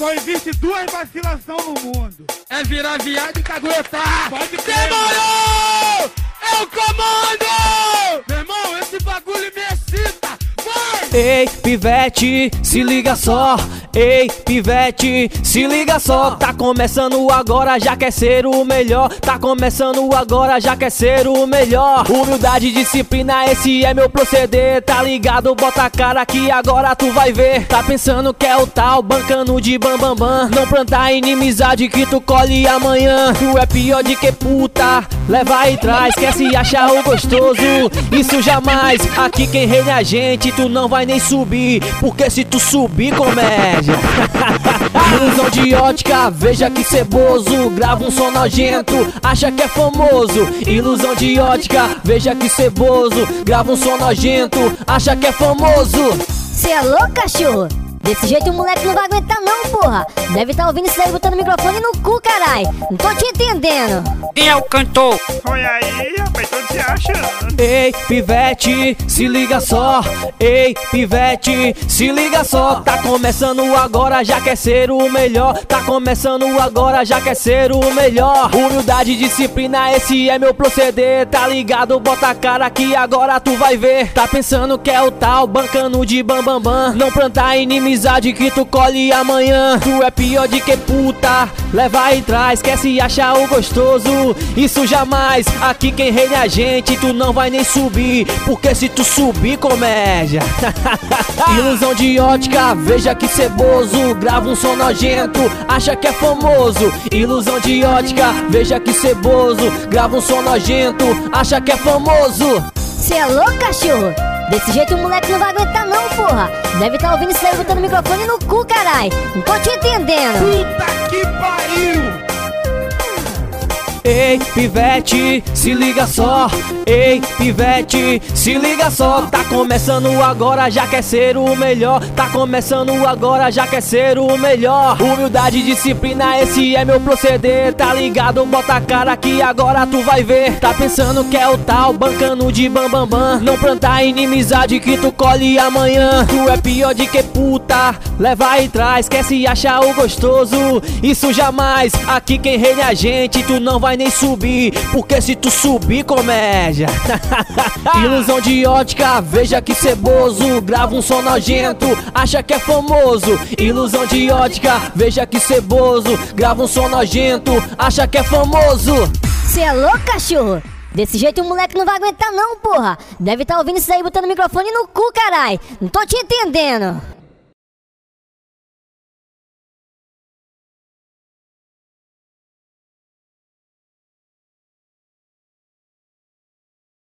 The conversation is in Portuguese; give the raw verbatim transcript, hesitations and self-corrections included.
Só existe duas vacilações no mundo. É virar viado e caguetar. Pode crer. Demorou! Eu comando! Meu irmão, esse bagulho me excita. Vai! Ei, pivete, se liga só. Ei, pivete, se liga só. Tá começando agora, já quer ser o melhor. Tá começando agora, já quer ser o melhor. Humildade e disciplina, esse é meu proceder. Tá ligado? Bota a cara que agora tu vai ver. Tá pensando que é o tal, bancando de bambambam bam, bam. Não plantar inimizade que tu colhe amanhã. Tu é pior de que puta, leva e traz. Quer se achar o gostoso, isso jamais. Aqui quem reina é a gente, tu não vai nem subir. Porque se tu subir, comédia. Ilusão de ótica, veja que ceboso. Grava um som nojento, acha que é famoso. Ilusão de ótica, veja que ceboso. Grava um som nojento, acha que é famoso. Cê é louco, cachorro? Desse jeito o moleque não vai aguentar não, porra. Deve tá ouvindo isso aí botando o microfone no cu, carai. Não tô te entendendo. Quem é o cantor? Foi aí, rapaz, tô te achando. Ei, pivete, se liga só. Ei, pivete, se liga só. Tá começando agora, já quer ser o melhor. Tá começando agora, já quer ser o melhor. Humildade e disciplina, esse é meu proceder. Tá ligado? Bota a cara que agora tu vai ver. Tá pensando que é o tal, bancando de bambambam bam, bam. Não plantar inimizade que tu colhe amanhã. Tu é pior de que puta, leva e traz. Quer se achar o gostoso, isso jamais. Aqui quem reina é a gente, tu não vai nem subir. Porque se tu subir, comédia. Ilusão de ótica, veja que ceboso. Grava um som nojento, acha que é famoso. Ilusão de ótica, veja que ceboso. Grava um som nojento, acha que é famoso. Cê é louco, cachorro? Desse jeito o moleque não vai aguentar não, porra. Deve tá ouvindo isso aí botando o microfone no cu, carai. Não tô te entendendo. Puta que pariu! Ei, pivete, se liga só. Ei, pivete, se liga só. Tá começando agora, já quer ser o melhor. Tá começando agora, já quer ser o melhor. Humildade e disciplina, esse é meu proceder. Tá ligado? Bota a cara que agora tu vai ver. Tá pensando que é o tal, bancando de bambambam bam, bam. Não plantar inimizade que tu colhe amanhã. Tu é pior de que puta, leva e traz. Quer se achar o gostoso, isso jamais. Aqui quem reina é a gente, tu não vai nem subir. Porque se tu subir, comédia. Ilusão de ótica, veja que ceboso. Grava um som nojento, acha que é famoso. Ilusão de ótica, veja que ceboso. Grava um som nojento, acha que é famoso. Cê é louco, cachorro? Desse jeito o moleque não vai aguentar não, porra. Deve tá ouvindo isso aí botando o microfone no cu, carai. Não tô te entendendo.